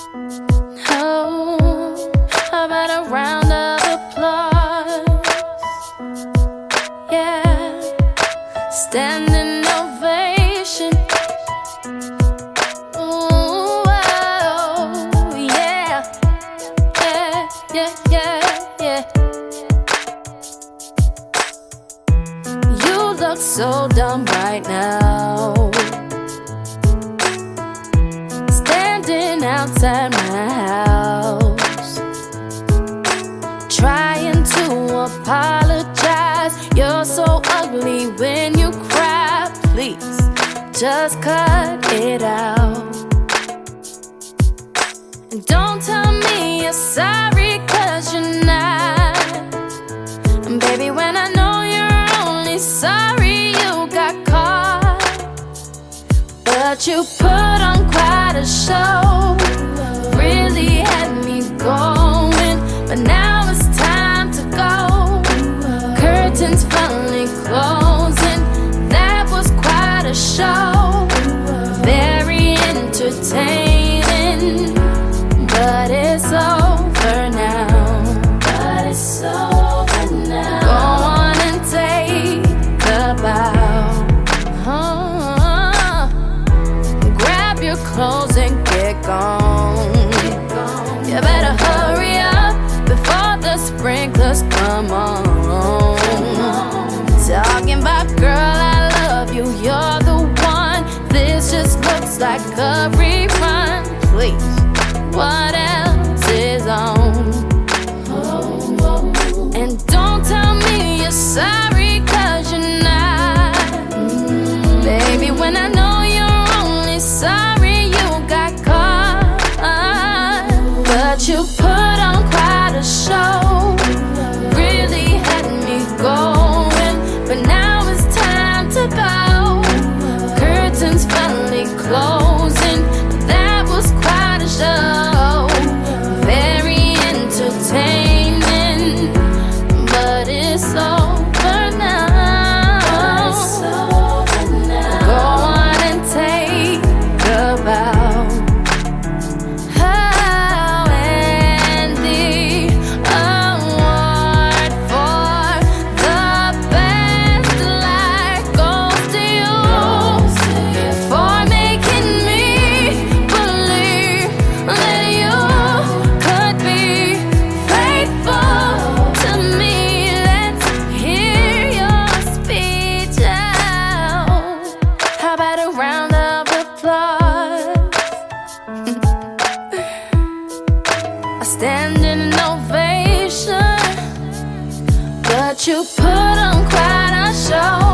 Oh, how about a round of applause? Yeah, standing ovation. Ooh, oh, yeah, yeah, yeah, yeah, yeah. You look so dumb right now, standing outside my house, trying to apologize. You're so ugly when you cry. Please, just cut it out. And don't tell me you're sorry, 'cause you're not. And baby, when I know you're only sorry you got caught, but you put on quite a show, really had me going, but now it's time to go. Curtains finally closing, that was quite a show. Very entertaining, but it's over now. But it's over now. Go on and take a bow. Grab your clothes and get gone. You better hurry up before the sprinklers come on. Talking about, girl, I love you, you're the one. This just looks like a rerun. Please, what else is on? And don't tell me you're sorry, 'cause you're not. Baby, when I know you're only sorry you got caught, but you put on quite a show, really had me going, but now it's time to go. Curtains finally closing, that was quite a show. Very entertaining, but it's over now. Go on and take a bow. Oh, and the award for the best life goes to you, for making me believe that you could be faithful to me. Let's hear your speech out. How about a round of applause? A standing ovation, but you put on quite a show.